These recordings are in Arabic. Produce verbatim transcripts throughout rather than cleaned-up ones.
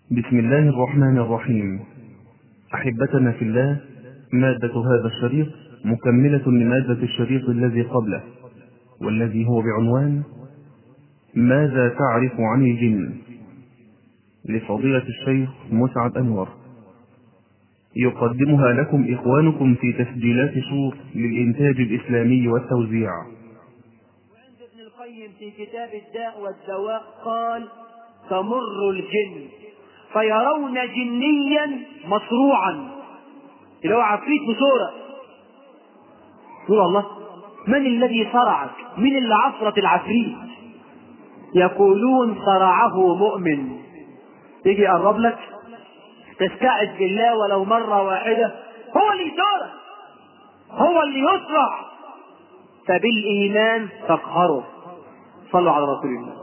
بسم الله الرحمن الرحيم. أحبتنا في الله، مادة هذا الشريط مكملة لمادة الشريط الذي قبله، والذي هو بعنوان ماذا تعرف عن الجن، لفضيلة الشيخ مسعد أنور. يقدمها لكم إخوانكم في تسجيلات صوت للإنتاج الإسلامي والتوزيع. وعند ابن القيم في كتاب الداء والدواء قال: تمر الجن فيرون جنيا مصروعا، اللي هو عفريت بصورة. يقول الله: من الذي صرعك؟ من اللي عصرت العفريت؟ يقولون: صرعه مؤمن. يجي يقرب لك تستعذ بالله ولو مرة واحدة، هو اللي يصرع، هو اللي يصرع، فبالإيمان تقهره. صلوا على رسول الله.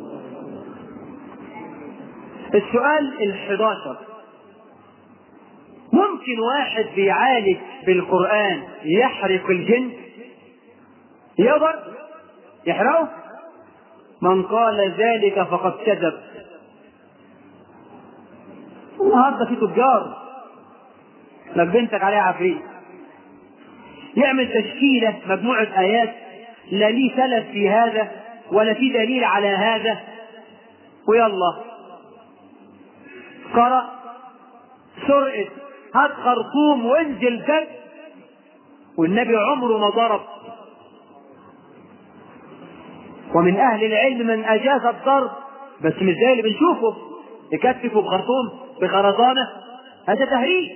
السؤال الحداشر: ممكن واحد بيعالج بالقرآن يحرق الجن؟ يقدر يحرقه؟ من قال ذلك فقد كذب. النهارده في تجار لك بنتك عليها عفريت، يعمل تشكيلة مجموعة آيات لا ليه سلف في هذا ولا في دليل على هذا، ويلا قرأ سرقة هات خرطوم وانزل دب، والنبي عمره ما ضرب. ومن أهل العلم من أجاز الضرب، بس مش زي اللي بنشوفه يكتفوا بخرطوم بخرزانة، هذا تهريج.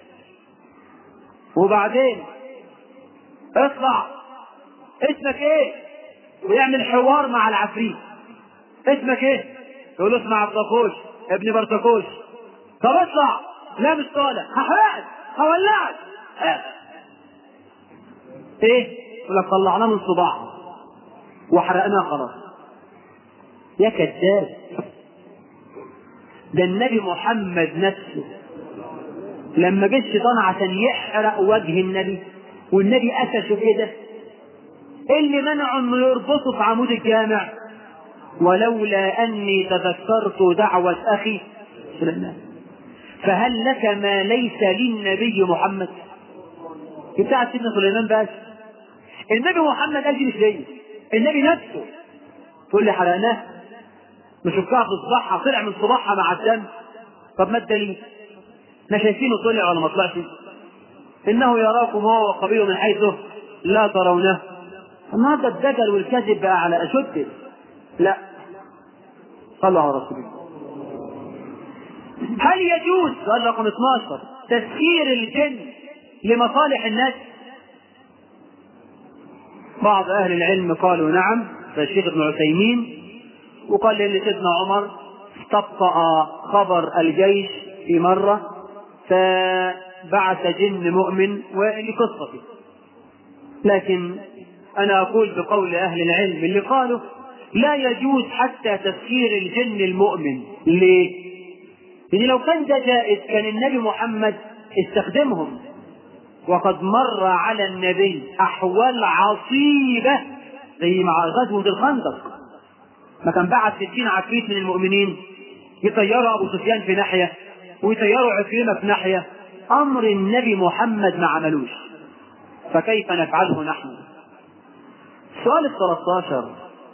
وبعدين اطلع اسمك ايه ويعمل حوار مع العفريت. اسمك ايه؟ يقول له: اسمع عبدكوش ابن برتكوش. طب اطلع. لا مش طالع، هحرقك هولعك. ايه؟ يقول لك: طلعناه من صباعه وحرقناه خلاص. يا كذاب، ده النبي محمد نفسه لما جه الشيطان عشان يحرق وجه النبي والنبي قفشه كده، اللي منعه انه يربطه في عمود الجامع: ولولا اني تذكرت دعوة اخي سليمان فهل لك ما ليس للنبي محمد. بتاع سيدنا سليمان بس. النبي محمد قال دي مش ليا، النبي نفسه. تقول لي حرقناه نشكها في صباحها، طلع من صباحها مع الدم. طب ما الدليل؟ احنا شايفينه طلع ولا ما طلعش؟ انه يراكم هو وقبيله من حيث لا ترونه. النهارده الدجل والكذب بقى على اشده. لا، صلوا على رسول الله. هل يجوز، سؤال رقم اثناشر، تسخير الجن لمصالح الناس؟ بعض اهل العلم قالوا نعم، فالشيخ ابن عثيمين، وقال لان سيدنا عمر استبطأ خبر الجيش في مرة فبعث جن مؤمن ولقصته. لكن انا اقول بقول اهل العلم اللي قالوا لا يجوز حتى تسخير الجن المؤمن. ليه؟ لأن لو كان ده جائز كان النبي محمد استخدمهم، وقد مر على النبي أحوال عصيبة زي مع غزوة الخندق، ما كان بعت ستين عفريت من المؤمنين يطيروا أبو سفيان في ناحية ويطيروا عكرمة في ناحية. أمر النبي محمد ما عملوش، فكيف نفعله نحن؟ السؤال الثلاث عشر: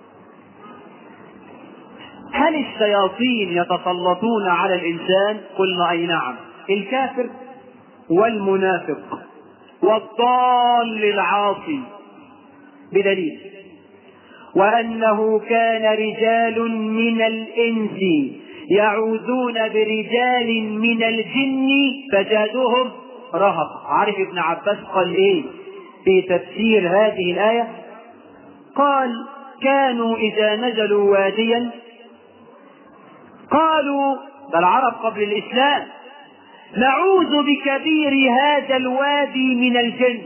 هل الشياطين يتسلطون على الإنسان؟ قلنا أي نعم. الكافر والمنافق والضال العاصي، بدليل وأنه كان رجال من الإنس يعوذون برجال من الجن فزادوهم رهقا. عارف ابن عباس قال ايه في تفسير هذه الآية؟ قال: كانوا إذا نزلوا واديا قالوا، ده العرب قبل الإسلام: نعوذ بكبير هذا الوادي من الجن،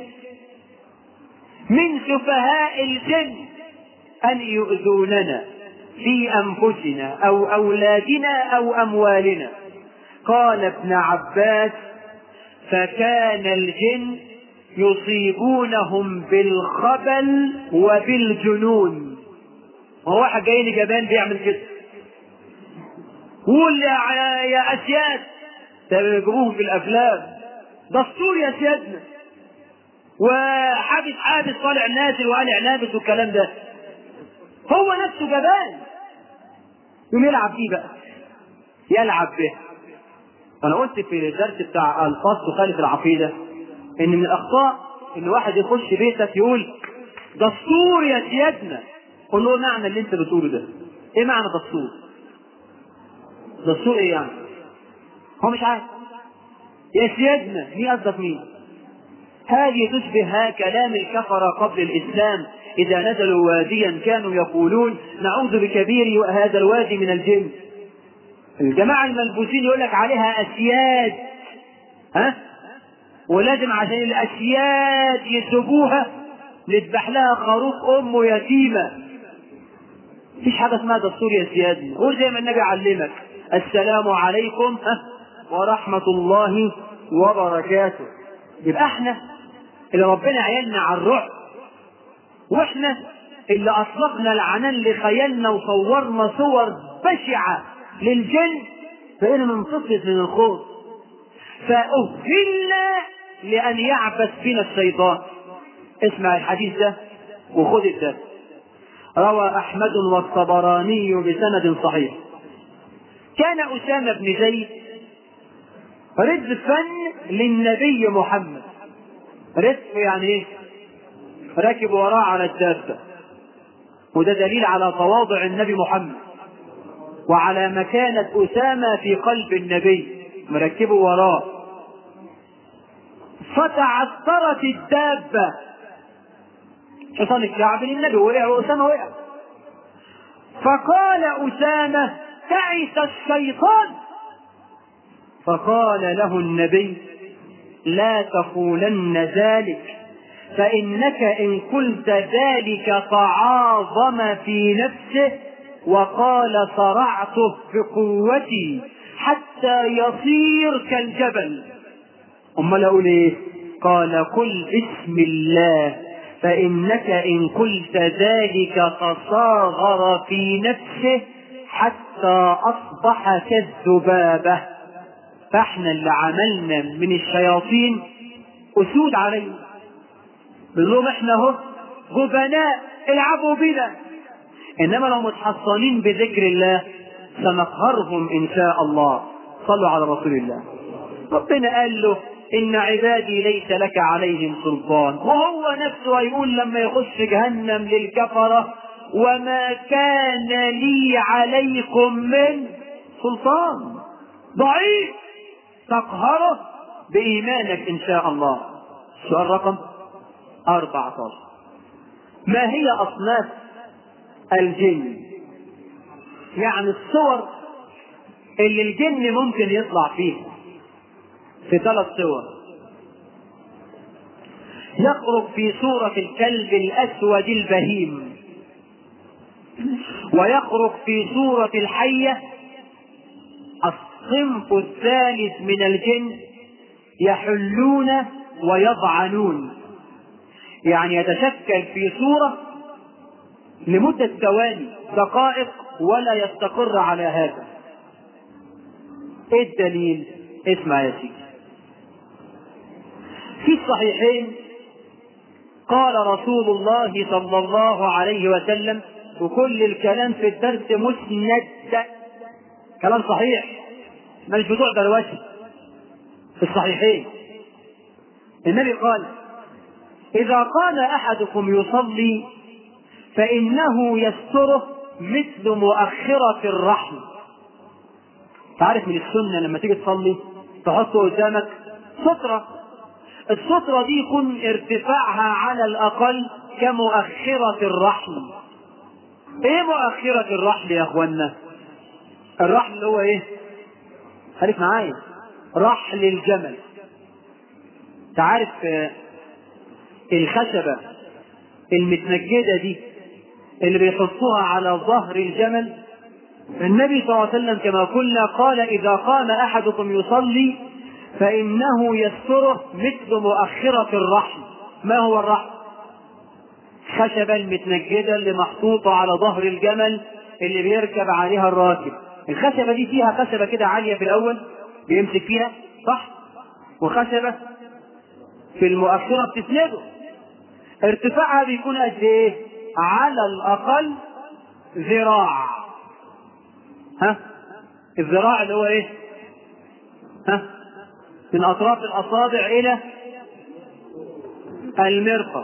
من سفهاء الجن أن يؤذوننا في أنفسنا أو أولادنا أو أموالنا. قال ابن عباس: فكان الجن يصيبونهم بالخبل وبالجنون. هو واحد جاي لي جبان بيعمل كده، قول يا يا اسياد، تجيبوهم في الافلام دستور يا سيادنا، وحابس حابس طالع نازل وقالع لابس والكلام ده. هو نفسه جبان يقوم يلعب بيه بقى، يلعب به. انا قلت في الدرس بتاع الفاظ تخالف العقيده ان من الاخطاء ان واحد يخش بيتك يقول دستور يا سيادنا. قول له معنى اللي انت بتقوله ده ايه؟ معنى دستور؟ دستور ايه يعني؟ هو مش عارف. يا سيادنا مين قصدك مين؟ هذه تشبه كلام الكفرة قبل الإسلام إذا نزلوا واديا كانوا يقولون نعوذ بكبير هذا الوادي من الجن. الجماعة الملبوسين يقول لك عليها أسياد، ها؟ ولازم عشان الأسياد يسبوها نذبح لها خروف أم يتيمة. مفيش حاجة اسمها دستور يا سيادنا. قول زي ما النبي علمك السلام عليكم ورحمة الله وبركاته. يبقى احنا اللي ربنا عيالنا على الرعب، واحنا اللي اطلقنا العنان لخيالنا وصورنا صور بشعة للجن، فإنا ننتصف من الخوف. فأهلنا لأن يعبث بنا الشيطان. اسمع الحديث ده وخذ الدرس. روى أحمد والطبراني بسند صحيح. كان أسامة بن زيد ردفا للنبي محمد. ردف يعني ايه؟ راكب وراه على الدابة، وده دليل على تواضع النبي محمد وعلى مكانة أسامة في قلب النبي، مركبه وراه. فتعثرت الدابة، حصان الكعب للنبي وقع وأسامة وقع. فقال أسامة تعس الشيطان. فقال له النبي لا تقولن ذلك، فإنك إن قلت ذلك تعاظم في نفسه وقال صرعته بقوتي حتى يصير كالجبل. أمال أقول إيه؟ قال قل بسم الله، فإنك إن قلت ذلك تصاغر في نفسه حتى أصبح كالذبابة. فاحنا اللي عملنا من الشياطين أسود علينا، بنقول احنا اهو جبناء العبوا بنا، انما لو متحصنين بذكر الله سنقهرهم ان شاء الله. صلوا على رسول الله. ربنا قال له ان عبادي ليس لك عليهم سلطان، وهو نفسه هيقول لما يخش جهنم للكفرة وما كان لي عليكم من سلطان. ضعيف تقهره بإيمانك إن شاء الله. سؤال رقم أربعة عشر. ما هي أصناف الجن؟ يعني الصور اللي الجن ممكن يطلع فيها في ثلاث صور. يخرج في صورة الكلب الأسود البهيم، ويخرج في صورة الحية. الصنف الثالث من الجن يحلون ويضعنون، يعني يتشكل في صورة لمدة ثواني دقائق ولا يستقر على هذا. ايه الدليل؟ اسمع يا سيدي. في الصحيحين قال رسول الله صلى الله عليه وسلم، وكل الكلام في الدرس مسند، كلام صحيح مش بتوع دروشه، في الصحيحين النبي قال إذا قام أحدكم يصلي فإنه يستره مثل مؤخرة الرحم. تعرف من السنة لما تيجي تصلي تحط قدامك سترة، السترة دي يكون ارتفاعها على الأقل كمؤخرة الرحم. ايه مؤخرة الرحل يا اخوانا؟ الرحل اللي هو ايه؟ خليك معايا، رحل الجمل. تعرف الخشبة المتنجدة دي اللي بيحطوها على ظهر الجمل؟ النبي صلى الله عليه وسلم كما قلنا قال إذا قام أحدكم يصلي فإنه يستره مثل مؤخرة الرحل. ما هو الرحل؟ خشبة المتنجدة اللي محطوطة على ظهر الجمل اللي بيركب عليها الراكب. الخشبة دي فيها خشبة كده عالية في الأول بيمسك فيها صح، وخشبة في المؤخرة بتسنده. ارتفاعها بيكون قد ايه؟ على الأقل ذراع. ها الذراع اللي هو ايه؟ ها من أطراف الأصابع إلى المرفق،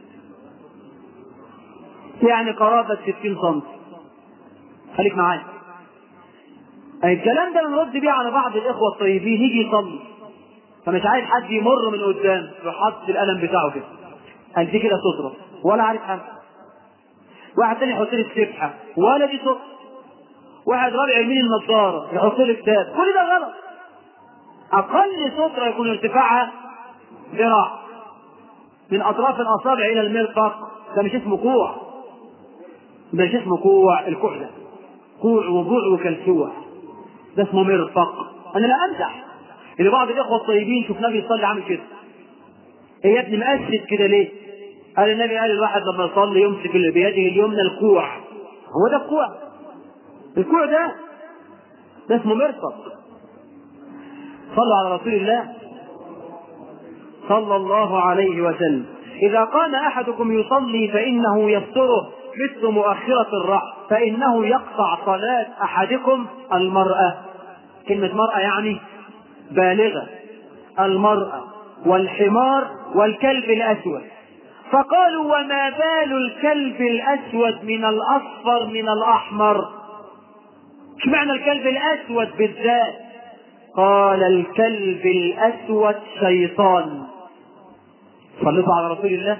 يعني قرابة ستين سم. خليك معايا. الكلام ده بنرد بيه على بعض الإخوة الطيبين، يجي يصلي فمش عايز حد يمر من قدام، يحط القلم بتاعه كده قال دي كده سترة ولا عارف حاجة. واحد تاني يحط لي السبحة ولا دي سترة. واحد رابع يمين النظارة يحط لي كتاب. كل ده غلط. أقل سترة يكون ارتفاعها ذراع من أطراف الأصابع إلى المرفق. ده مش اسمه كوع، ده مش اسمه كوع. الكوع ده كوع وبوع كالسوع، ده اسمه مرفق. أنا لا أمزح. اللي بعض الإخوة الطيبين شفناه بيصلي عامل كده. إيه يا ابني مقشد كده ليه؟ قال النبي قال الواحد لما يصلي يمسك بيده اليمنى الكوع. هو ده الكوع؟ الكوع ده ده اسمه مرفق. صلوا على رسول الله صلى الله عليه وسلم. إذا قام أحدكم يصلي فإنه يستره مثل مؤخرة الرحل، فإنه يقطع صلاة أحدكم المرأة. كلمة مرأة يعني بالغة. المرأة والحمار والكلب الأسود. فقالوا وما بال الكلب الأسود من الأصفر من الأحمر؟ ايش معنى الكلب الأسود بالذات؟ قال الكلب الأسود شيطان. صلوا على رسول الله.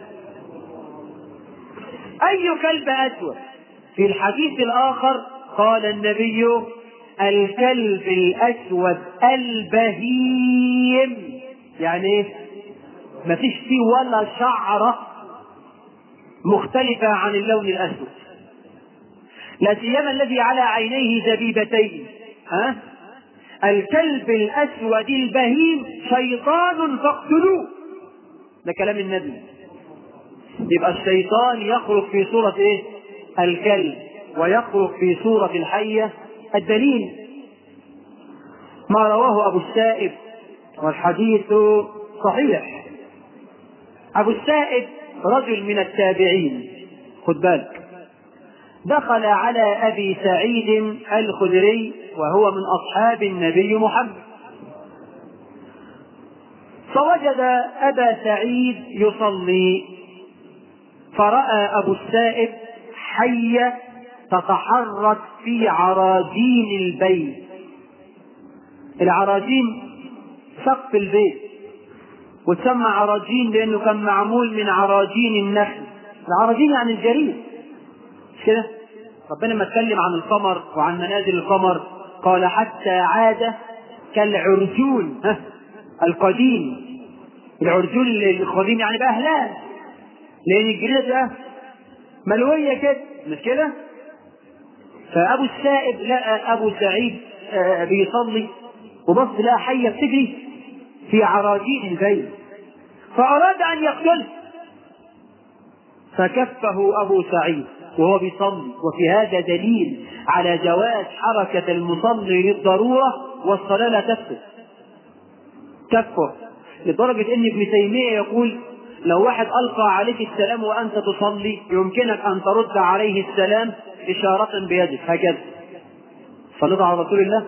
أي كلب أسود؟ في الحديث الآخر قال النبي الكلب الأسود البهيم. يعني ايه؟ ما فيش فيه ولا شعرة مختلفة عن اللون الأسود، لا سيما الذي على عينيه زبيبتين. ها؟ الكلب الأسود البهيم شيطان فاقتلوه. ده كلام النبي. يبقى الشيطان يخرج في صورة ايه؟ الكلب، ويخرج في صورة الحية. الدليل ما رواه أبو السائب والحديث صحيح. أبو السائب رجل من التابعين، خد بالك، دخل على أبي سعيد الخدري وهو من أصحاب النبي محمد، فوجد أبا سعيد يصلي، فرأى أبو السائب حية تتحرك في عراجين البيت. العراجين سقف البيت، وتسمى عراجين لأنه كان معمول من عراجين النخل. العراجين يعني الجريد، مش كده؟ ربنا لما اتكلم عن القمر وعن منازل القمر قال حتى عاد كالعرجون القديم. العرجون القديم يعني بأهلان، لأن الجريدة ده ملوية كده، مش كده؟ فأبو السائب لقى أبو سعيد بيصلي وبص لقى حية بتجري في عراجين البيت، فأراد أن يقتله، فكفه أبو سعيد وهو بيصلي. وفي هذا دليل على جواز حركة المصلي للضرورة والصلاة لا تفسد. كفه لدرجة أن ابن تيمية يقول لو واحد ألقى عليك السلام وأنت تصلي يمكنك أن ترد عليه السلام إشارة بيدك هكذا. صلوا على رسول الله.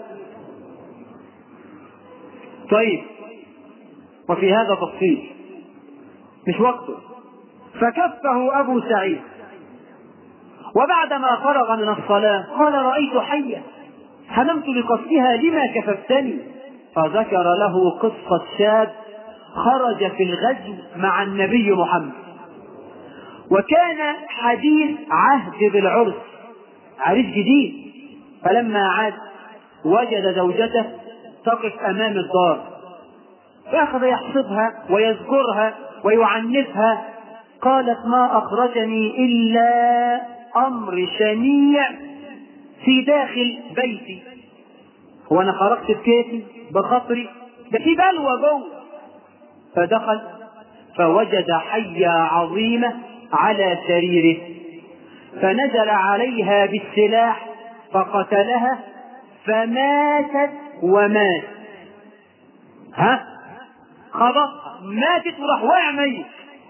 طيب، وفي هذا تفصيل مش وقته. فكفه أبو سعيد، وبعدما فرغ من الصلاة قال رأيت حية هممت لقصدها لما كففتني، فذكر له قصة شاب خرج في الغزو مع النبي محمد، وكان حديث عهد بالعرس، عريس جديد. فلما عاد وجد زوجته تقف أمام الدار، فأخذ يحسبها ويذكرها ويعنفها. قالت ما أخرجني إلا أمر شنيع في داخل بيتي، هو أنا خرجت بكيتي بخطري، ده في بلوى جوه. فدخل فوجد حية عظيمة على سريره، فنزل عليها بالسلاح فقتلها، فماتت ومات. ها خبط ماتت وراح واقع ميت.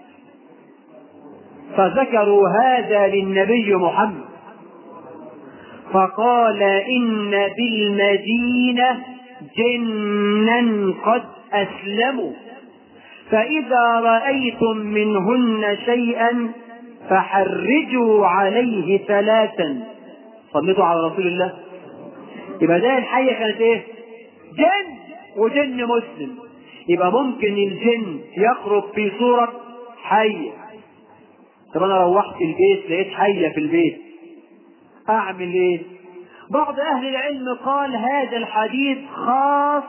فذكروا هذا للنبي محمد فقال إن بالمدينة جنا قد أسلموا فإذا رأيتم منهن شيئا فحرجوا عليه ثلاثا. صليتوا على رسول الله. يبقى ده الحية كانت ايه؟ جن وجن مسلم. يبقى ممكن الجن يخرج في صورة حية. طب انا روحت البيت لقيت حية في البيت اعمل ايه؟ بعض اهل العلم قال هذا الحديث خاص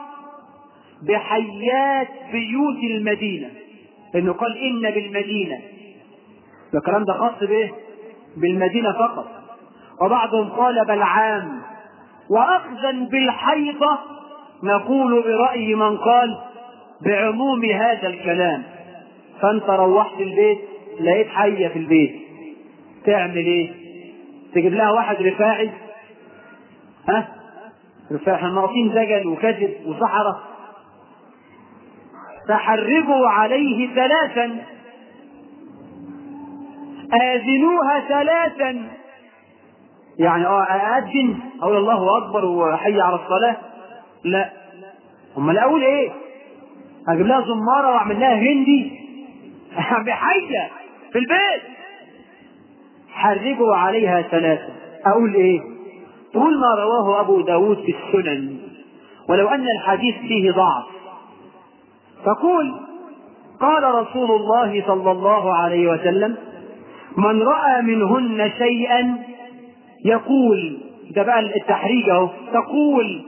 بحيات بيوت المدينة، انه قال ان بالمدينة، الكلام ده خاص بايه؟ بالمدينة فقط. وبعضهم قال بل عام. واخذا بالحيضة نقول برأي من قال بعموم هذا الكلام. فانت روحت البيت لقيت حية في البيت تعمل ايه؟ تجيب لها واحد رفاعي؟ ها رفاعي احنا ناقصين دجل وكذب وصحراء. فحرجوا عليه ثلاثا آذنوها ثلاثا. يعني اه أأذن أقول الله أكبر وحي على الصلاة؟ لا. هم الأول إيه؟ أجيب لها زمارة وأعمل لها هندي بحية في البيت. حرجوا عليها ثلاثة. أقول إيه؟ طول ما رواه أبو داود في السنن ولو أن الحديث فيه ضعف. فقول قال رسول الله صلى الله عليه وسلم من رأى منهن شيئا يقول، ده بقى التحريج اهو، تقول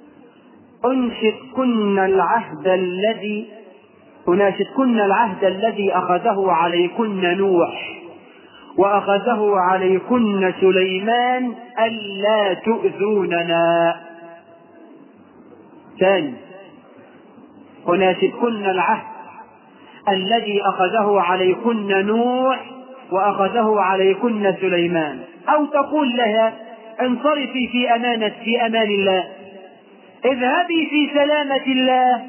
أنشدكن العهد الذي أناشدكن العهد الذي أخذه عليكن نوح وأخذه عليكن سليمان ألا تؤذوننا. ثاني أناشدكن العهد الذي أخذه عليكن نوح وأخذه عليكن سليمان. أو تقول لها انصرفي في أمانة في أمان الله، اذهبي في سلامة الله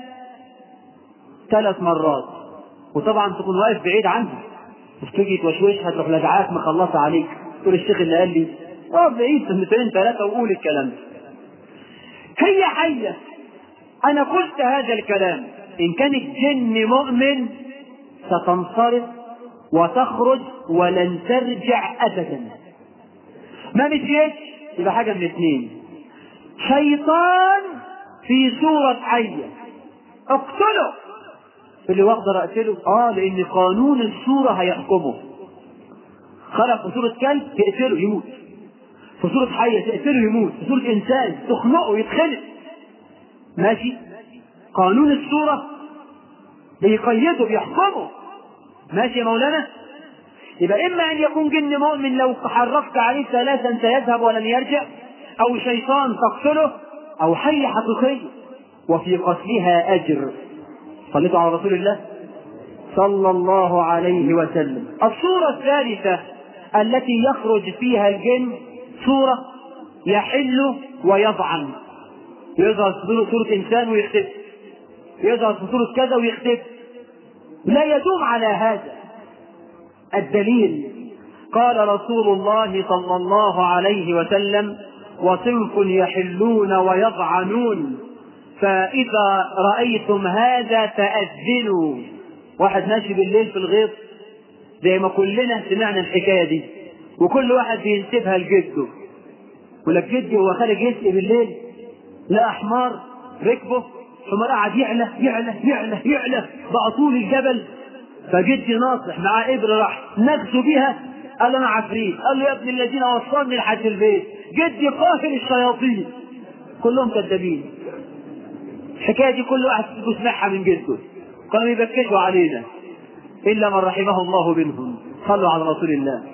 ثلاث مرات. وطبعا تكون واقف بعيد عنها، مش تيجي توشوشها تروح لدعاك مخلصة عليك تقول الشيخ اللي قال لي اقف بعيد سنتين ثلاثة وقول الكلام ده. هي حية أنا قلت هذا الكلام، إن كانت جن مؤمن ستنصرف وتخرج ولن ترجع أبدا. ما مشيتش يبقى حاجة من اثنين، شيطان في صورة حية اقتله. اللي واقدر اقتله اه لان قانون الصورة هيحكمه. خلق في صورة كلب تقتله يموت، في صورة حية تقتله يموت، في صورة انسان تخنقه يتخنق. ماشي، قانون الصورة بيقيده بيحكمه. ماشي يا مولانا. يبقى اما ان يكون جن مؤمن لو حرفت عليه ثلاثا سيذهب ولن يرجع، او شيطان تقتله، او حية حقيقية وفي قتلها اجر. صليتوا على رسول الله صلى الله عليه وسلم. الصورة الثالثة التي يخرج فيها الجن صورة يحل ويضعن، يظهر في صورة انسان ويختفي، يظهر في صورة كذا ويختفي، لا يدوم على هذا. الدليل قال رسول الله صلى الله عليه وسلم وصنف يحلون ويضعنون فإذا رأيتم هذا فأذنوا. واحد ماشي بالليل في الغيط زي ما كلنا سمعنا الحكاية دي، وكل واحد بينسبها لجده، ولك جدي هو خارج يسقي بالليل لا حمار ركبه، حمار قاعد يعلى يعلى يعلى يعلى بقى طول الجبل. فجدي ناصح مع ابر راح نغزو بها، قال انا عفريت، قال له يا ابن الذين وصلني لحد البيت، جدي قاتل الشياطين. كلهم كذابين. الحكايه دي كل واحد يسمعها من جده، كانوا يبكتوا علينا الا من رحمه الله منهم. صلوا على رسول الله.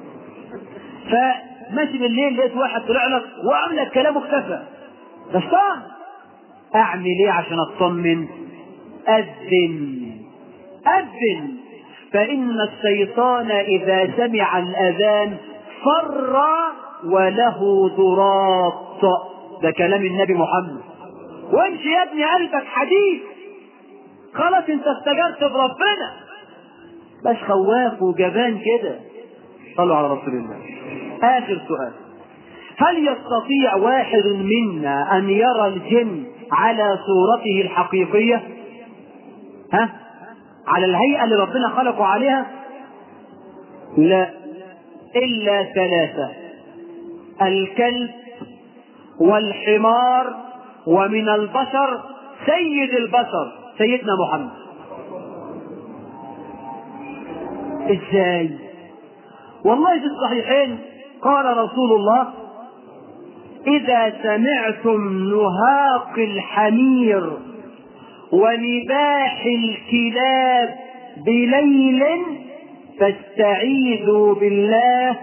فماشي بالليل لقيت واحد طلع لك وعمل لك كلامه اختفى، ده شيطان. اعمل ايه عشان اطمن؟ اذن اذن، فان الشيطان اذا سمع الاذان فر وله ضراط. ده كلام النبي محمد. وامشي يا ابني قلبك حديد، خلاص انت استجرت بربنا، مش خواف وجبان كده. صلوا على رسول الله. اخر سؤال: هل يستطيع واحد منا ان يرى الجن على صورته الحقيقية؟ ها؟ على الهيئة اللي ربنا خلقه عليها؟ لا، الا ثلاثة: الكلب والحمار ومن البشر سيد البشر سيدنا محمد. ازاي؟ والله في الصحيحين قال رسول الله: اذا سمعتم نهاق الحمير ونباح الكلاب بليل فاستعيذوا بالله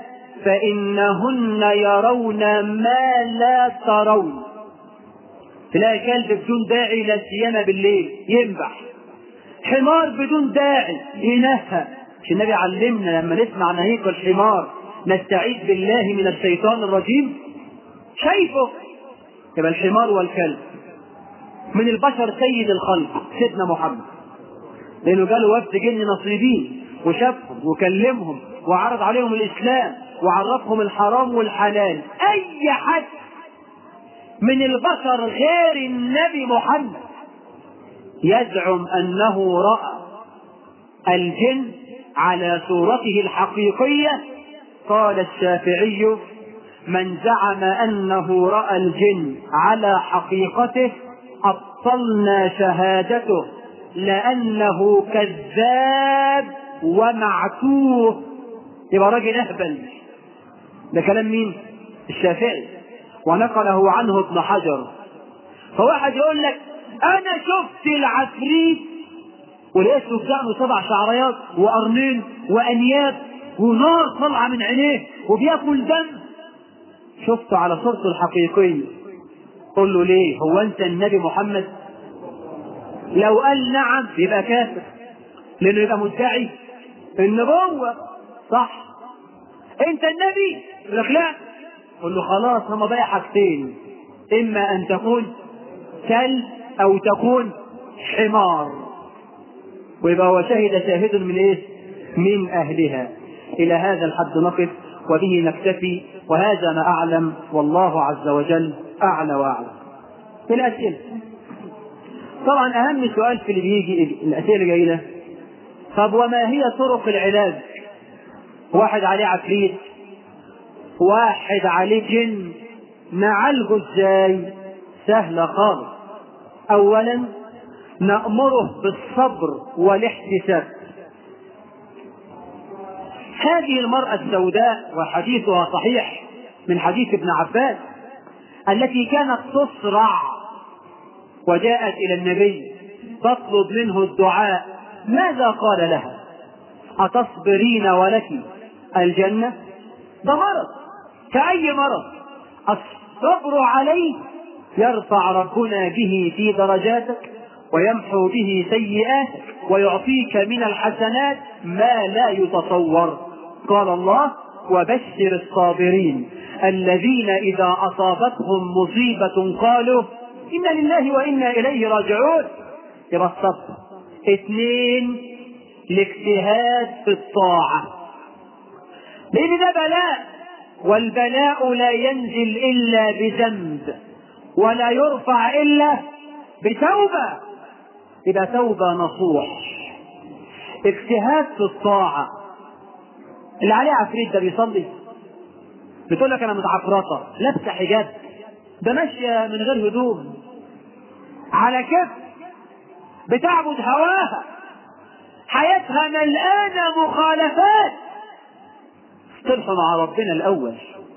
فإنهن يرون ما لا ترون. تلاقي كلب بدون داعي لا سيما بالليل ينبح، حمار بدون داعي ينهى. مش النبي علمنا لما نسمع نهيق الحمار نستعيذ بالله من الشيطان الرجيم؟ شايفه؟ يبقى الحمار والكلب من البشر سيد الخلق سيدنا محمد، لأنه قالوا وفد جن نصيبين وشافهم وكلمهم وعرض عليهم الإسلام وعرفهم الحرام والحلال. أي حد من البشر غير النبي محمد يزعم أنه رأى الجن على صورته الحقيقية، قال الشافعي: من زعم أنه رأى الجن على حقيقته أبطلنا شهادته لأنه كذاب ومعتوه. يبقى راجل أهبل. ده كلام مين؟ الشافعي، ونقله عنه ابن حجر. فواحد يقول لك أنا شفت العفريت ولقيته بتاعه سبع شعريات وقرنين وأنياب ونار طالعة من عينيه وبياكل دم، شفته على صورته الحقيقية. قل له ليه؟ هو أنت النبي محمد؟ لو قال نعم يبقى كافر، لأنه يبقى مدعي النبوة، صح؟ أنت النبي؟ يقول لك لا. قل له خلاص، هما بقى حاجتين: إما أن تكون كلب أو تكون حمار، ويبقى هو شهد شاهد من إيه؟ من أهلها. إلى هذا الحد نقف وبه نكتفي، وهذا ما أعلم، والله عز وجل أعلى وأعلم. في الأسئلة طبعا أهم سؤال في اللي بيجي الأسئلة اللي جاية: طب وما هي طرق العلاج؟ واحد عليه عفريت، واحد عليه جن، نعالجه ازاي؟ سهلة خالص. أولا نأمره بالصبر والاحتساب. هذه المرأة السوداء وحديثها صحيح من حديث ابن عباس التي كانت تصرع وجاءت إلى النبي تطلب منه الدعاء، ماذا قال لها؟ أتصبرين ولك الجنة؟ ده مرض كأي مرض، الصبر عليه يرفع ربنا به في درجاتك ويمحو به سيئاتك ويعطيك من الحسنات ما لا يتصور. قال الله: وبشر الصابرين الذين إذا أصابتهم مصيبة قالوا إنا لله وإنا إليه راجعون. يبقى الصبر. اثنين، الاجتهاد في الطاعة، لأن ده بلاء، والبلاء لا ينزل إلا بذنب ولا يرفع إلا بتوبة. يبقى توبة نصوح. اجتهاد في الطاعة. اللي عليه عفريت ده بيصلي، بتقول لك أنا متعفرطة لابسة حجاب، ده ماشية من غير هدوم على كيف، بتعبد هواها، حياتها ملآنة مخالفات. تصلح مع ربنا الأول.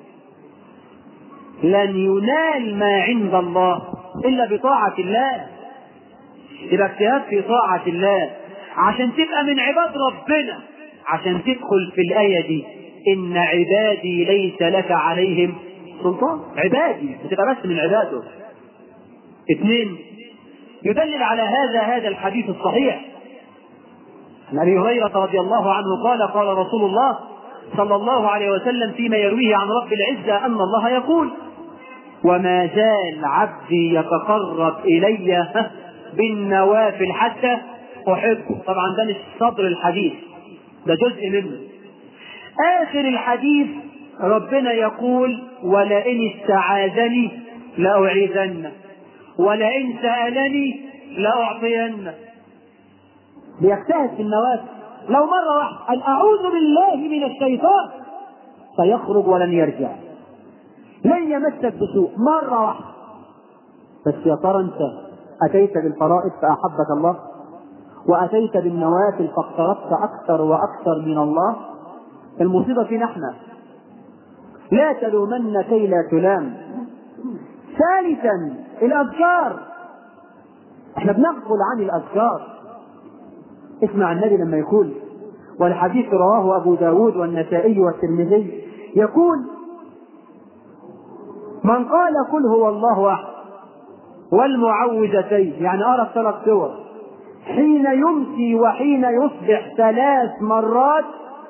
لن ينال ما عند الله إلا بطاعة الله. يبقى اجتهاد في طاعة الله عشان تبقى من عباد ربنا، عشان تدخل في الآية دي: إن عبادي ليس لك عليهم سلطان. عبادي بتبقى بس من عباده. اثنين، يدلل على هذا هذا الحديث الصحيح عن أبي هريرة رضي الله عنه قال: قال رسول الله صلى الله عليه وسلم فيما يرويه عن رب العزة أن الله يقول: وما زال عبدي يتقرب إلي بالنوافل حتى أحبه. طبعا ده مش صدر الحديث، ده جزء منه. آخر الحديث ربنا يقول ولئن استعاذني لأعيذنه ولئن سألني لأعطينه. بيجتهد في النوافل. لو مرة واحدة قال أعوذ بالله من الشيطان فيخرج ولن يرجع، لن يمسك بسوء مرة واحدة. بس يا ترى أنت أتيت بالفرائض فأحبك الله، وأتيت بالنوافل فاقتربت أكثر وأكثر من الله؟ المصيبة فينا احنا، لا تلومن كي لا تلام. ثالثا الأذكار، احنا بنغفل عن الأذكار. اسمع النبي لما يقول، والحديث رواه أبو داود والنسائي والترمذي، يقول من قال قل هو الله أحد والمعوذتين، يعني أرى ثلاث سور، حين يمسي وحين يصبح ثلاث مرات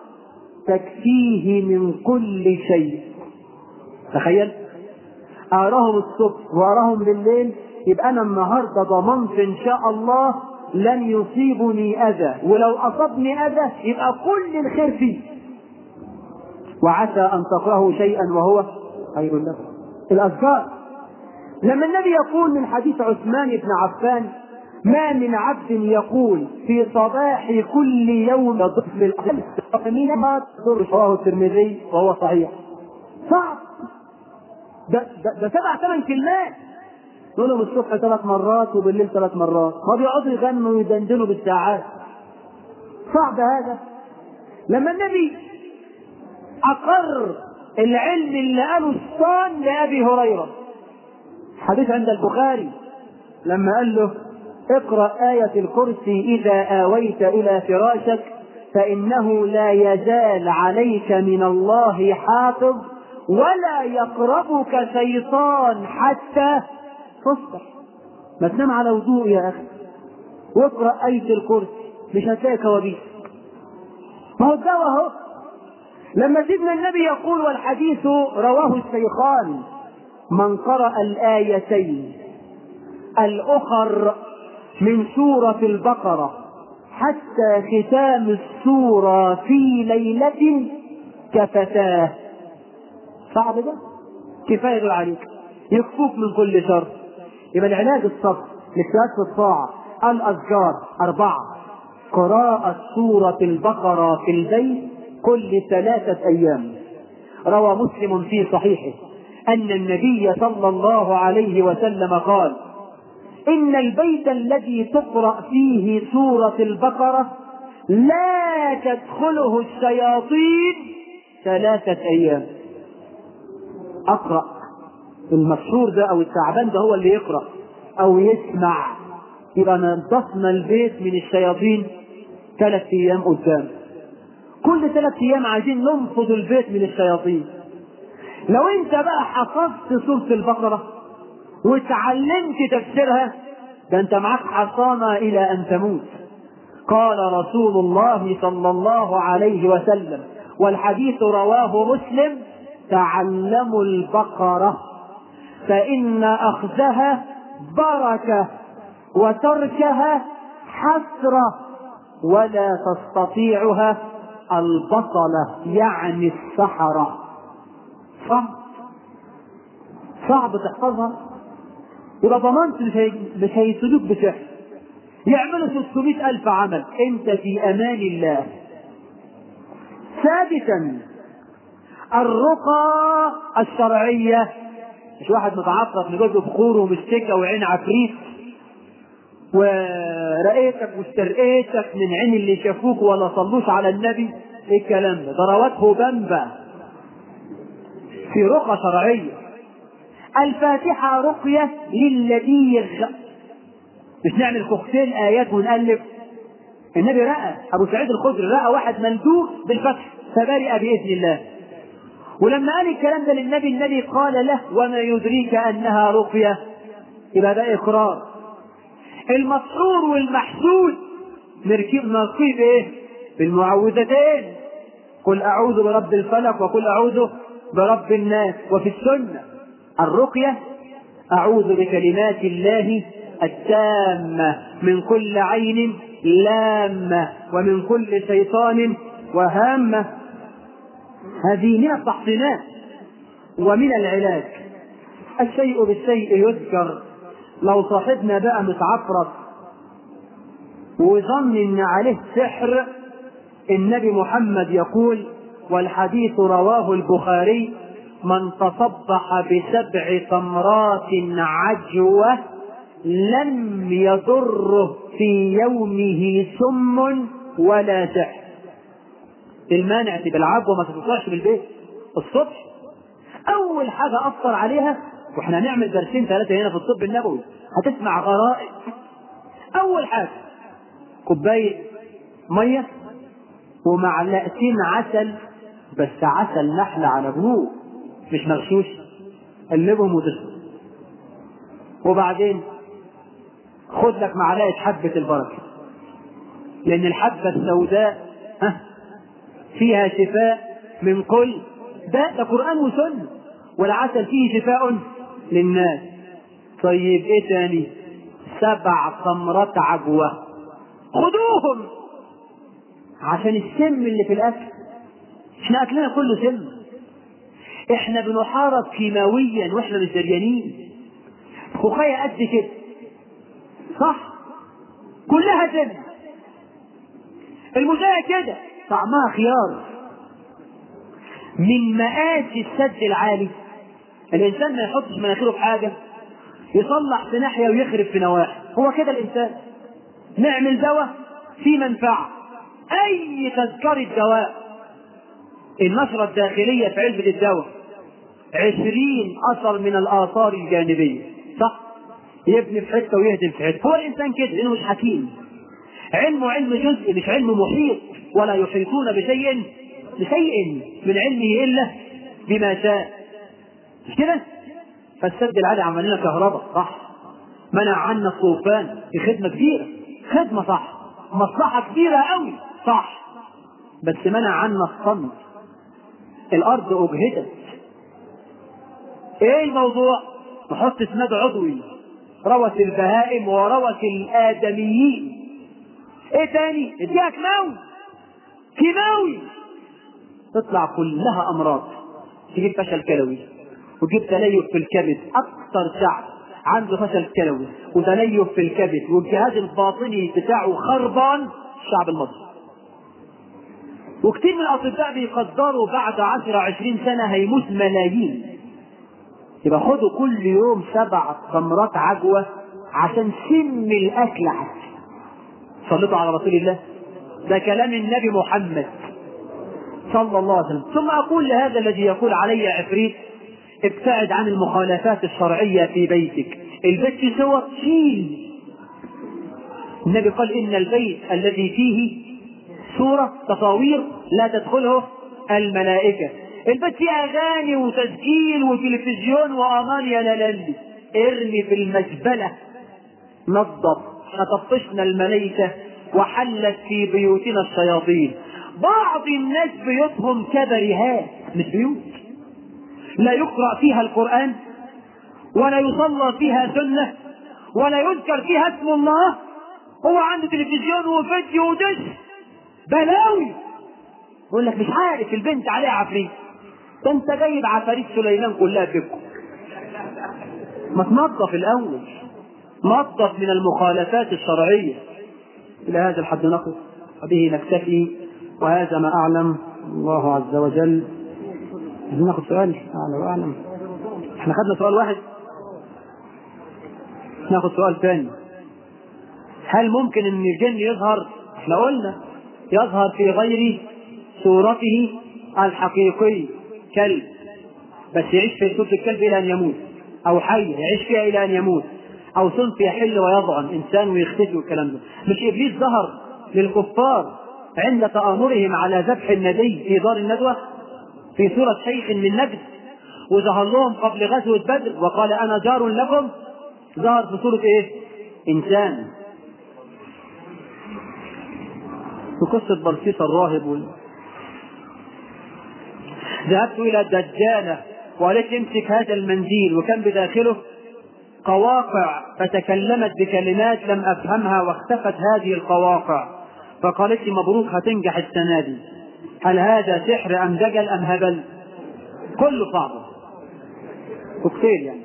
تكفيه من كل شيء. تخيل، أراهم الصبح وأراهم بالليل، يبقى أنا النهاردة ضمنت إن شاء الله لن يصيبني أذى، ولو أصبني أذى يبقى كل الخير فيه. وعسى أن تكرهوا شيئا وهو خير لكم. الأذكار، لما النبي يقول من حديث عثمان بن عفان ما من عبد يقول في صباح كل يوم ضفل الأمين ما تضر، رواه الترمذي وهو صحيح. صعب، ده, ده, ده سبع ثمان كلمات نقولهم الصبح ثلاث مرات وبالليل ثلاث مرات، ما بيقعدوا يغنوا ويدندنوا بالساعات. صعب هذا. لما النبي أقر العلم اللي قاله الصان لأبي هريرة، حديث عند البخاري، لما قال له اقرأ آية الكرسي إذا آويت إلى فراشك فإنه لا يزال عليك من الله حافظ ولا يقربك شيطان حتى تصبح. ما تنام على وضوء يا أخي واقرأ آية الكرسي، مش هتلاقي كوابيس. ما هو الدواء اهو. لما سيدنا النبي يقول والحديث رواه الشيخان من قرأ الآيتين الأخر من سورة البقرة حتى ختام السورة في ليلة كفتاه. صعب ده؟ كفاية عليك، يكفوك من كل شر. يبقى العلاج الصبر لاجتهاد في الطاعة. الأذكار أربعة: قراءة سورة البقرة في البيت كل ثلاثة أيام. روى مسلم في صحيحه أن النبي صلى الله عليه وسلم قال إن البيت الذي تقرأ فيه سورة البقرة لا تدخله الشياطين ثلاثة أيام. أقرأ، المشهور ده أو التعبان ده هو اللي يقرأ أو يسمع، يبقى ننضفنا البيت من الشياطين ثلاث أيام قدام. كل ثلاث أيام عايزين ننفض البيت من الشياطين. لو أنت بقى حفظت سورة البقرة وتعلمت تفسيرها، ده أنت معك حصانة إلى أن تموت. قال رسول الله صلى الله عليه وسلم، والحديث رواه مسلم: تعلموا البقرة فإن أخذها بركة وتركها حسرة ولا تستطيعها البطلة، يعني السحرة. صعب صعب تحفظها، يبقى ضمنت مش هيسلوك بسحر. يعملوا ستمائة ألف عمل، انت في امان الله. سادسا الرقى الشرعية، مش واحد متعطف نجيب له بخور ومشتكى وعين عفريت ورقيتك واسترقيتك من عين اللي شافوك ولا صلوش على النبي. ايه الكلام ده؟ ضرواته بنبة. في رقى شرعية. الفاتحة رقية للذيغ، مش نعمل كوكتيل آيات ونألف. النبي رأى أبو سعيد الخدري رأى واحد مندوب بالفتح فبرئ بإذن الله. ولما قال الكلام ده للنبي، النبي قال له وما يدريك أنها رقية؟ يبقى ده إقرار. المسحور والمحسود نركب نركب إيه؟ بالمعوذتين، قل أعوذ برب الفلق وقل أعوذ برب الناس. وفي السنة الرقية أعوذ بكلمات الله التامة من كل عين لامة ومن كل شيطان وهامة. هذه من التحصينات ومن العلاج. الشيء بالشيء يذكر. لو صاحبنا بقى متعفرت وظن ان عليه سحر، النبي محمد يقول والحديث رواه البخاري: من تصبح بسبع تمرات عجوة لم يضره في يومه سم ولا سحر. المانع تبقى العجوة ما تطلعش بالبيت الصبح، اول حاجة افطر عليها، واحنا هنعمل درسين ثلاثة هنا في الطب النبوي هتسمع غرائب. اول حاجة كوباية مية ومعلقتين عسل، بس عسل نحل على ابوه مش مغشوش، قلبهم وتشرب. وبعدين خد لك معلقة حبة البركة، لان الحبة السوداء ها فيها شفاء من كل ده، ده قرآن وسنة، والعسل فيه شفاء للناس. طيب ايه تاني؟ سبع تمرات عجوة خدوهم عشان السم اللي في الاكل. احنا اكلنا كله سم، احنا بنحارب كيماويا واحنا مش دريانين. خوخية قد كده صح، كلها سم. المزايا كده طعمها خيار. من مآسي السد العالي الانسان ما يحطش مناخيره في حاجة يصلح في ناحية ويخرب في نواحي. هو كده الانسان. نعمل دواء في منفعة، اي تذكرة دواء النشرة الداخلية في علبة الدواء عشرين اثر من الاثار الجانبية صح، يبني في حتة ويهدم في حتة. هو الانسان كده لانه مش حكيم. علمه علم جزء مش علم محيط، ولا يحيطون بشيء بشيء من علمه الا بما شاء. مش كده؟ فالسد العالي عمل لنا كهرباء صح، منع عنا الطوفان في خدمة كبيرة، خدمة صح، مصلحة كبيرة قوي صح، بس منع عنا الصمت. الارض اجهدت. ايه الموضوع؟ نحط اسناد عضوي روث البهائم وروث الادميين. ايه تاني؟ اديها كيماوي كيماوي تطلع كلها امراض. تجيب فشل كلوي وتجيب تليف في الكبد. اكثر شعب عنده فشل كلوي وتليف في الكبد والجهاز الباطني بتاعه خربان الشعب المصري. وكثير من الاطباء بيقدروا بعد عشرة عشرين سنة هيموت ملايين. يبقى خدوا كل يوم سبع تمرات عجوة عشان سم الاكل عسل. صلوا على رسول الله. ده كلام النبي محمد صلى الله عليه وسلم. ثم اقول لهذا الذي يقول علي عفريت ابتعد عن المخالفات الشرعية في بيتك. البيت فيه صور شيل. النبي قال ان البيت الذي فيه صورة تصاوير لا تدخله الملائكة. البيت فيه اغاني وتسجيل وتلفزيون وامان يا لالي، ارمي في المزبلة. نظف. هتطشنا الملائكة وحلت في بيوتنا الشياطين. بعض الناس بيوتهم كبرهات مش بيوت، لا يقرأ فيها القرآن ولا يصلى فيها سنة ولا يذكر فيها اسم الله. هو عنده تلفزيون وفيديو ودش بلاوي. يقول لك مش عارف البنت عليها عفريت. ده انت جايب عفاريت سليمان كلها فيكم. ما تنظف الاول، نظف من المخالفات الشرعية. الى هذا الحد نقف وبه نكتفي، وهذا ما اعلم. الله عز وجل. عايزين ناخد سؤال اعلى واعلم. احنا خدنا سؤال واحد، ناخد سؤال ثاني. هل ممكن ان الجن يظهر؟ احنا قلنا يظهر في غير صورته الحقيقية، كلب بس يعيش في صورة الكلب الى ان يموت، او حي يعيش فيها الى ان يموت، او صنف يحل ويضعن انسان ويختفي والكلام ده. مش ابليس ظهر للكفار عند تآمرهم على ذبح الندي في دار الندوة في صورة شيخ من نجد، وظهر لهم قبل غزوة بدر وقال انا جار لكم؟ ظهر في صورة ايه؟ انسان. في قصة برسيس الراهب وال... ذهبت الى دجالة وقالت لي امسك هذا المنديل، وكان بداخله قواقع فتكلمت بكلمات لم أفهمها واختفت هذه القواقع، فقالت لي مبروك هتنجح السنة دي. هل هذا سحر أم دجل أم هبل؟ كله صعب، كوكتيل يعني.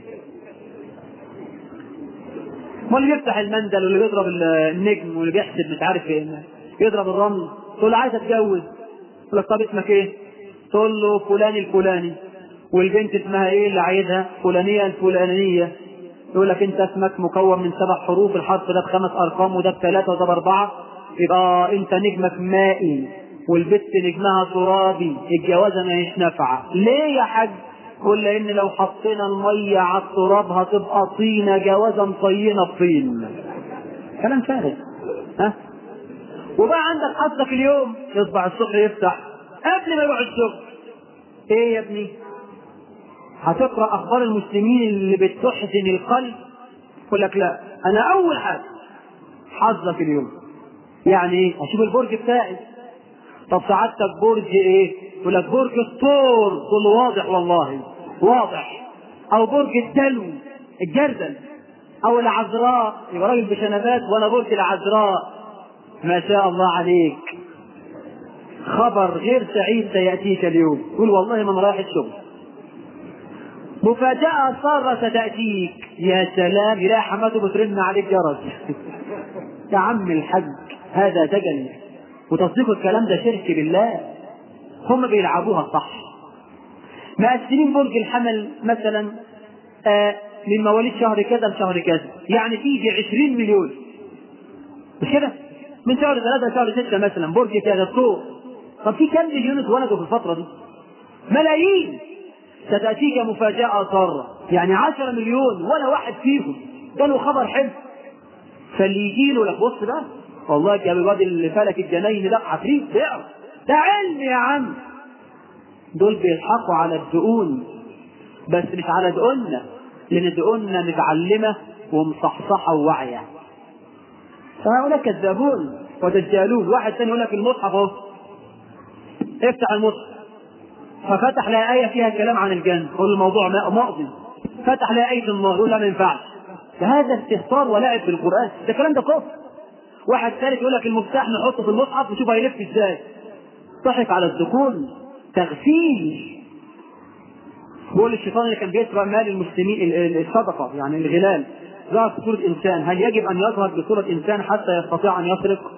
واللي بيفتح المندل واللي بيضرب النجم واللي بيحسب مش عارف ايه، يضرب الرمل، تقول له عايز اتجوز، يقول لك طب اسمك ايه؟ تقول له فلان الفلاني. والبنت اسمها ايه اللي عايزها؟ فلانيه الفلانيه. يقول لك انت اسمك مكون من سبع حروف، الحرف ده بخمس ارقام وده بثلاثه وده باربعه، يبقى انت نجمك مائي والبت نجمها ترابي، الجوازه ما هيش نافعه. ليه يا حاج؟ قل لان لو حطينا الميه على التراب هتبقى طينه، جوازه مطينه بطين. كلام فارغ. ها؟ وبقى عندك حظك اليوم يصبح الصبح يفتح قبل ما يروح الشغل، ايه يا ابني؟ هتقرا اخبار المسلمين اللي بتحزن القلب، يقول لك لا انا اول حاجه حظك اليوم. يعني ايه؟ اشوف البرج بتاعي. طب سعادتك برج ايه؟ يقول لك برج الثور، تقول له واضح والله واضح. او برج الدلو الجردل، او العذراء، يبقى راجل بشنبات وانا برج العذراء. ما شاء الله عليك، خبر غير سعيد سياتيك اليوم. قول والله من رايح الشغل. مفاجأة سارة ستأتيك، يا سلام، يلاقي حماته بترن عليك جرس. يا عم الحج هذا دجل، وتصديق الكلام ده شرك بالله. هم بيلعبوها صح. مقسمين برج الحمل مثلا آه من مواليد شهر كذا لشهر كذا، يعني تيجي عشرين مليون، مش كده؟ من شهر ثلاثة لشهر ستة مثلا برج كذا الثور. طب في كم مليون اتولدوا في الفترة دي؟ ملايين. ستأتيك مفاجأة سارة، يعني عشرة مليون ولا واحد فيهم قالوا خبر حلو. فاللي يجي له لك بص بقى، والله يا الواد اللي فلك الجناين ده عفريت بيعرف، ده علم يا عم. دول بيضحكوا على الدقون، بس مش على دقوننا، لأن دقوننا متعلمة ومصحصحة وواعية. فهؤلاء كذابون ودجالون. واحد ثاني يقول لك المصحف اهو، افتح المصحف، ففتح لها آية فيها كلام عن الجنة، يقول الموضوع ماضي. فتح لها آية النار، يقول لا ما ينفعش. فهذا استهتار ولعب بالقرآن، ده كلام ده كفر. واحد ثالث يقول لك المفتاح نحطه في المصحف وشوف هيلف ازاي. ضحك على الذكور، تغفيل. بيقول الشيطان اللي كان بيسرق مال المسلمين الصدقة يعني الغلال ظهر في صورة إنسان، هل يجب أن يظهر بصورة إنسان حتى يستطيع أن يسرق؟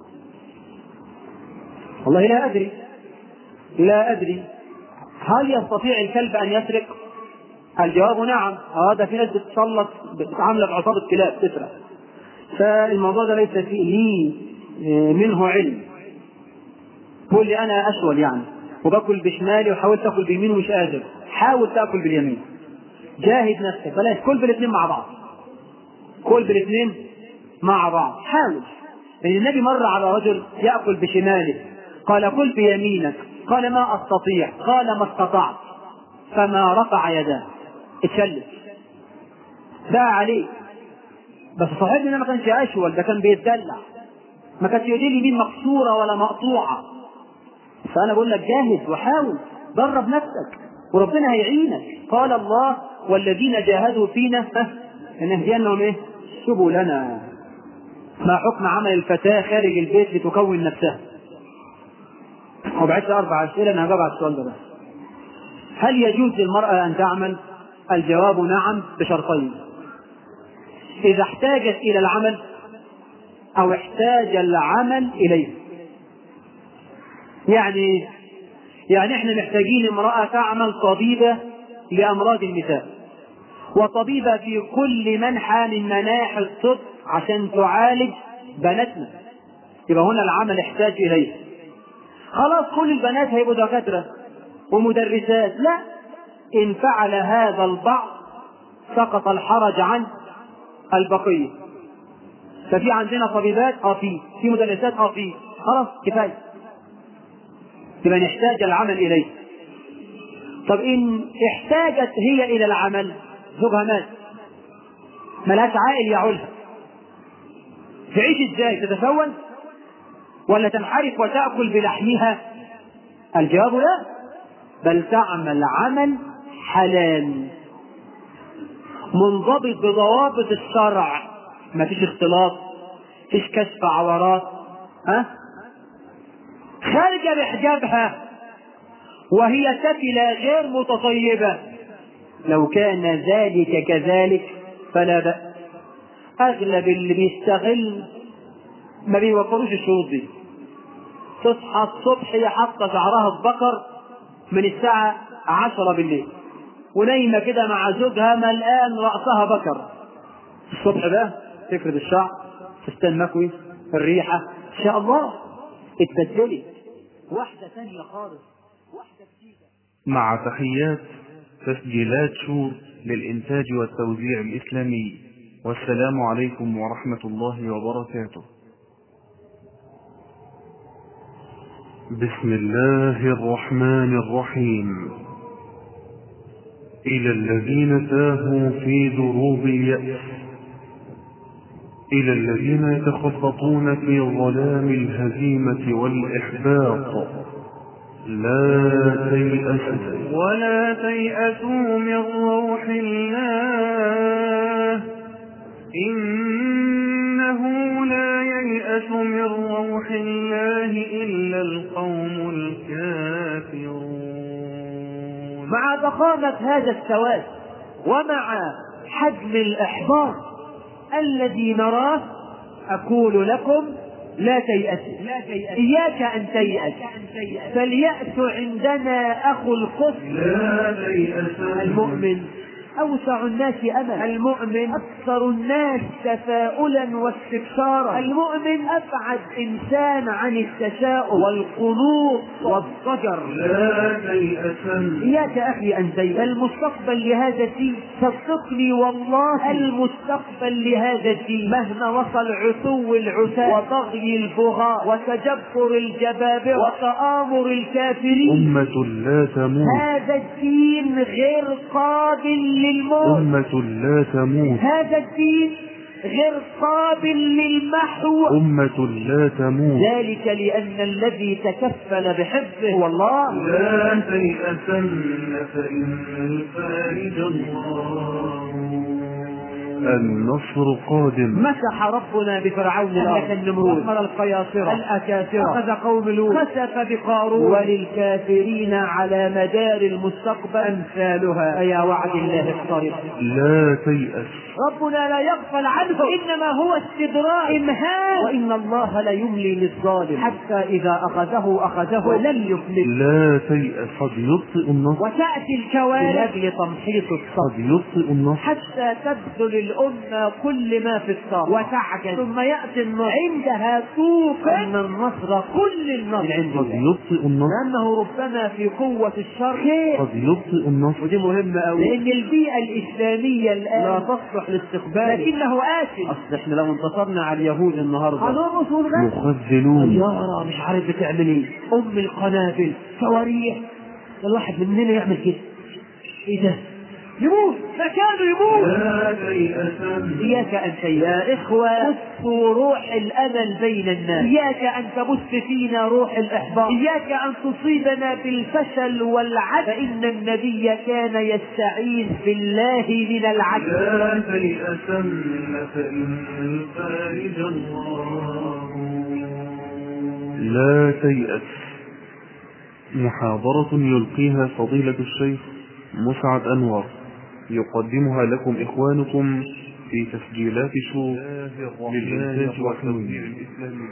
والله لا أدري لا أدري هل يستطيع الكلب أن يسرق؟ الجواب نعم. هذا في ناس بتسلط بتعامل بعصابة كلاب تسرق. فالموضوع ده ليس فيه لي منه علم. قول لي أنا أشول يعني وباكل بشمالي وحاولت أكل بيمين ومش قادر، حاول تأكل باليمين، جاهد نفسك، بلاش كل بالاثنين مع بعض، كل بالاثنين مع بعض، حاول. لأن النبي مر على رجل يأكل بشماله، قال كل بيمينك، قال ما أستطيع، قال ما استطعت، فما رفع يداه، اتشلت دعا عليه. بس صاحبنا ما كانش أشول، ده كان بيتدلع، ما كانش يديه اليمين مكسورة ولا مقطوعة. فأنا بقول لك جاهد وحاول، درب نفسك وربنا هيعينك. قال الله والذين جاهدوا فينا لنهدينهم ايه؟ سبلنا. ما حكم عمل الفتاة خارج البيت لتكون نفسها؟ وبعت أربع أسئلة أنا هجاوب على السؤال ده بس. هل يجوز للمرأة أن تعمل؟ الجواب نعم بشرطين: إذا احتاجت إلى العمل أو احتاج العمل إليه. يعني يعني احنا محتاجين امرأة تعمل طبيبة لأمراض النساء، وطبيبة في كل منحى من مناحي الطب عشان تعالج بناتنا، يبقى هنا العمل يحتاج إليه. خلاص كل البنات هيبقوا دكاترة ومدرسات؟ لا، إن فعل هذا البعض سقط الحرج عن البقية. ففي عندنا طبيبات اه في في مدرسات اه في خلاص كفاية، يبقى نحتاج العمل إليه. طب إن احتاجت هي إلى العمل، زوجها مات ملهاش عائل يعولها، تعيش ازاي؟ تتسول ولا تنحرف وتأكل بلحمها؟ الجواب لا، بل تعمل عمل حلال منضبط بضوابط الشرع، ما فيش اختلاط، فيش كشف عورات، ها خارجة بحجابها وهي سفلة غير متطيبة، لو كان ذلك كذلك فلا بأس. أغلب اللي بيستغل ما بيوفروش الشروط دي. تصحى الصبح هي حاطة شعرها البقر من الساعة عشرة بالليل ونايمة كده مع زوجها ملآن رأسها بكر. الصبح بقى تفرد الشعر، فستان مكوي، الريحة إن شاء الله اتبدلت واحدة ثانية خالص، واحدة جديدة. مع تحيات تسجيلات شور للإنتاج والتوزيع الإسلامي، والسلام عليكم ورحمة الله وبركاته. بسم الله الرحمن الرحيم. إلى الذين تاهوا في دروب اليأس، إلى الذين يتخبطون في ظلام الهزيمة والإحباط، لا تيأسوا ولا تيأسوا من روح الله، إنه لا ييأس من روح الله إلا القوم الكافرون. مع ضخامة هذا السواد ومع حجم الإحباط الذي نراه أقول لكم لا تيأسوا، إياك أن تيأس، فاليأس عندنا أخو القسم. لا تيأس المؤمن أوسع الناس أملا، المؤمن أكثر الناس تفاؤلا واستبشارا، المؤمن أبعد إنسان عن التشاؤم والقنوط والضجر. لا تيأس إياك أخي أن تيأس، المستقبل لهذا الدين صدقني والله المستقبل لهذا الدين مهما وصل عتو العتاة وطغي البغاة وتجبر الجبابرة وتآمر الكافرين، أمة لا تموت، هذا الدين غير قابل للموت، أمة لا تموت، هذا الدين غير قابل للمحو، أمة لا تموت، ذلك لأن الذي تكفل بحفظه هو الله. لا تيأسن فإن الفارج الله، النصر قادم. مسح ربنا بفرعون الأرض، النمرود، أمر القياصرة، الأكاثرة، أخذ قوم لوط، خسف بقارون، وللكافرين على مدار المستقبل أمثالها، أيا وعد الله اقترب. لا تيأس، ربنا لا يغفل عنه، إنما هو استدراج إمهال، وإن الله لا يملي للظالم حتى إذا أخذه أخذه ولن يفلت. لا تيأس، قد يبطئ النصر، وتأتي الكوارث لأجل تمحيص الصبر، قد يبطئ النصر حتى تبذل الأمة كل ما في الصبر وتعجز، ثم يأتي النصر عندها توقن أن النصر كل النصر عند قد يبطئ النصر، لأنه ربما في قوة الشر خير، قد يبطئ النصر. ودي مهمة أوي، لأن البيئة الإسلامية الآن لا تصلح للاستقبال، لكنه آسف. أصل إحنا لو انتصرنا على اليهود النهاردة هنرقص ونغني، مخذلون، طيارة مش عارف بتعمل إيه، أم القنابل، صواريخ، الواحد مننا يعمل كده، إيه ده؟ يموت، مكانه يموت. لا تيأسن، إياك أن تيأس يا إخوة، بثوا روح الأمل بين الناس، إياك أن تبث فينا روح الإحباط، إياك أن تصيبنا بالفشل والعجز، فإن النبي كان يستعيذ بالله من العجز. لا تيأسن فإن الفارج الله، لا تيأس. محاضرة يلقيها فضيلة الشيخ مسعد أنور، يقدمها لكم إخوانكم في تسجيلات شور للإنتاج والتوزيع الإسلامي.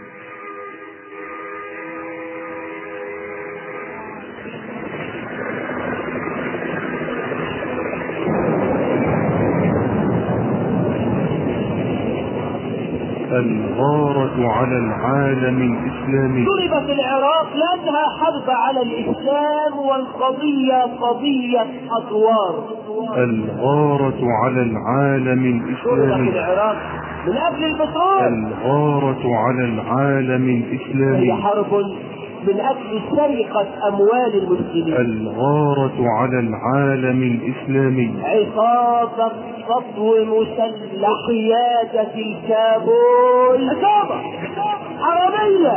الغارة على العالم الإسلامي. ضربت العراق لأنها حرب على الإسلام، والقضية قضية أطوار. الغارة على العالم الإسلامي. ضربت العراق من أجل البترول. الغارة على العالم الإسلامي. هي حرب من أجل سرقة أموال المسلمين. الغارة على العالم الإسلامي. عصابة سطو مسلح قيادة الكابول، عصابة عربية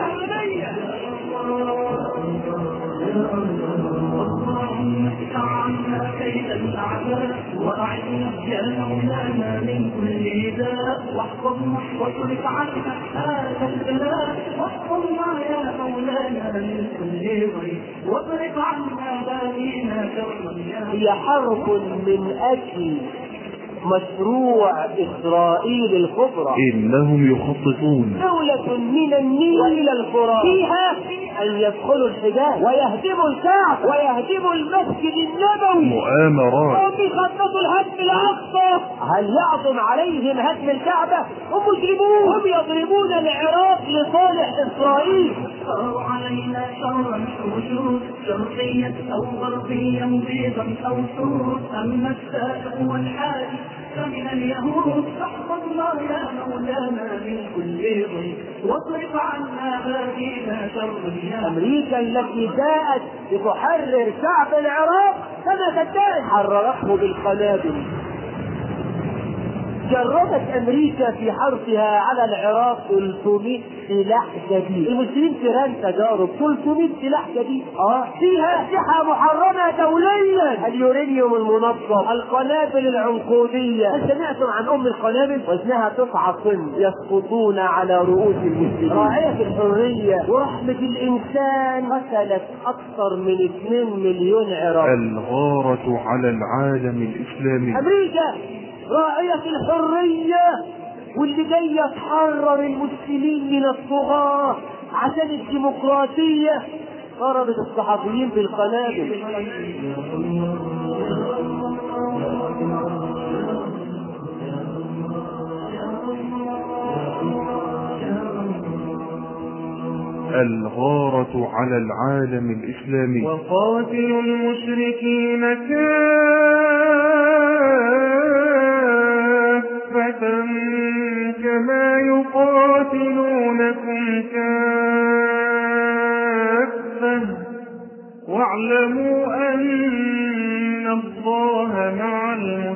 من الأعداء وأعنا يا مولانا من كل داء واحفظنا واصرف عنا هذا البلاء واحفظنا يا مولانا من كل ضيق واصرف عنا بالينا شر هي حرب من أجل مشروع إسرائيل الكبرى. إنهم يخططون دولة من النيل إلى الفرات فيها أن يدخلوا الحجاز ويهدموا الكعبة ويهدموا المسجد النبوي. مؤامرات. هم يخططوا الهدم الأقصى. هل يعظم عليهم هدم الكعبة؟ هم مجرمون. هم يضربون العراق لصالح إسرائيل. صاروا علينا شرا وشرور شرقيا أو غربيا بيضا أو سور أما السائق والحادي فمن اليهود فاحفظ الله يا مولانا من كل ضيق واصرف عنا باقينا شر الناس. أمريكا التي جاءت لتحرر شعب العراق كما تدعي حررته بالقنابل. جربت أمريكا في حربها على العراق ثلاثمائة سلاح جديد. المسلمين فيران تجارب ثلاثمائة سلاح جديد اه فيها أسلحة محرمة دوليا، اليورانيوم المنظم، القنابل العنقودية. هل سمعتم عن أم القنابل؟ وزنها تسعة طن يسقطون على رؤوس المسلمين. راعية الحرية ورحمة الإنسان قتلت أكثر من اثنين مليون عراقي. الغارة على العالم الإسلامي. أمريكا راعية الحرية واللي جاية تحرر المسلمين من الطغاة عشان الديمقراطية ضربت الصحفيين بالقنابل. الغارة على العالم الإسلامي. وقاتلوا المشركين كافة كما يقاتلونكم كافة واعلموا أن الله مع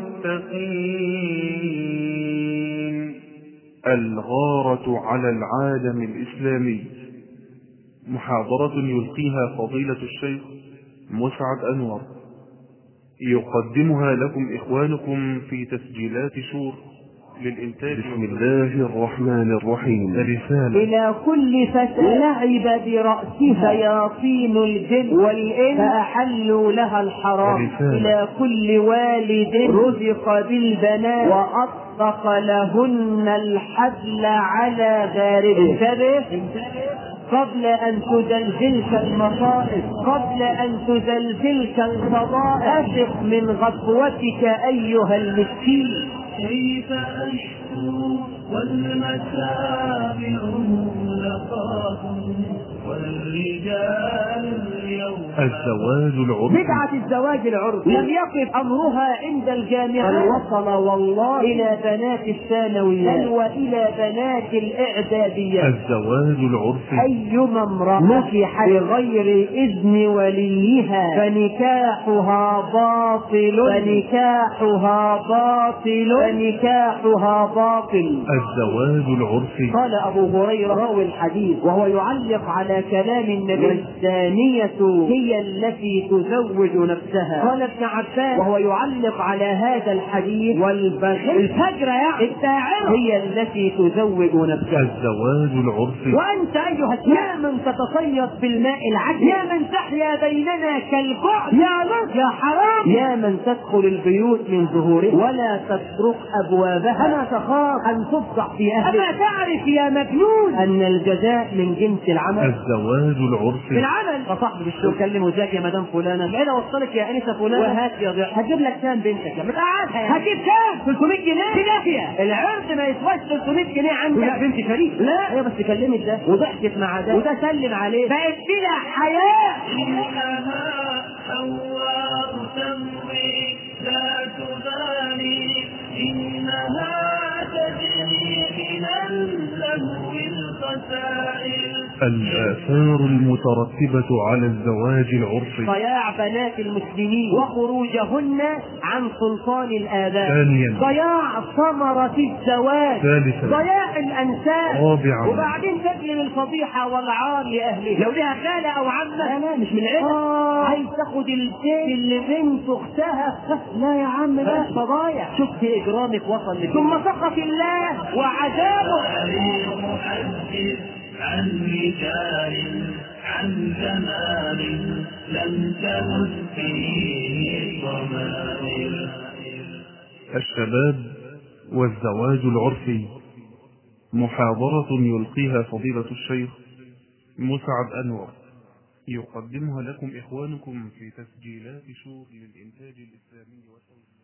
المتقين. الغارة على العالم الإسلامي. محاضرة يلقيها فضيلة الشيخ مسعد أنور، يقدمها لكم إخوانكم في تسجيلات شور للإنتاج. بسم الله الرحمن الرحيم. رسالة إلى كل فتاة لعب برأسها شياطين الجن والإنس فأحلوا لها الحرام. رسالة. إلى كل والد رزق بالبنات وأطلق لهن الحبل على غاربه. انتبه قبل أن تزلزلك المصائب، قبل أن تزلزلك الفضائح، أثق من غفوتك أيها المسكين. كيف أشكو والمتابع ملقاة والرجال اليوم. الزواج العرفي. بدعة الزواج العرفي لم يقف أمرها عند الجامعة، بل وصل والله إلى بنات الثانوية بل وإلى بنات الإعدادية. الزواج العرفي. أيما امرأة نكحت بغير إذن وليها فنكاحها باطل فنكاحها باطل فنكاحها باطل. الزواج العرفي. قال أبو هريرة راوي الحديث وهو يعلق على كلام النبي: الثانية هي التي تزوج نفسها. قال ابن عباس وهو يعلق على هذا الحديث: والبغي الفجرة يعني الداعرة هي التي تزوج نفسها. الزواج العرفي. وأنت أيها يا من تتصيد بالماء العذب، يا من تحيا بيننا كالبعد، يا لص يا حرام، يا من تدخل البيوت من ظهورها ولا تطرق أبوابها، أما تخاف أن تفضح في أهلك، أما تعرف يا مجنون أن الجزاء من جنس العمل. الزواج العرفي. في العمل فصاحب الشغل كلمه: ازيك يا مدام فلانة، العيلة وصلك يا أنسة فلانة، وهات يا ضيع هجيب لك كام بنتك يا متقعدها يعني. هجيب كام؟ ثلاثمائة جنيه في دافية. العرض ما يسواش ثلاثمائة جنيه عندك. لا بنتي شريك. لا هي بس كلمت ده وضحكت مع ده وده سلم عليه بقت بلا حياة. إنها حواء تمضي لا تبالي إنها تجري من اللهو القسائل الآثار المترتبة على الزواج العرفي. ضياع بنات المسلمين وخروجهن عن سلطان الآباء. ثانيا ضياع ثمرة الزواج. ثالثا ضياع الأنساب. رابعا وبعدين تجلب الفضيحة والعار لأهله. لو لها خالة أو عمة لا مش من العيلة. آه. عايز تاخد البيت اللي بنت أختها. لا يا عم لا فضايع. شفت إجرامك وصل لك. ثم سخط الله وعذابه. عن رجال عن زمان لم تمت فيه ضمائر. الشباب والزواج العرفي، محاضرة يلقيها فضيلة الشيخ مسعد أنور، يقدمها لكم إخوانكم في تسجيلات شور للإنتاج الإسلامي والتوزيع.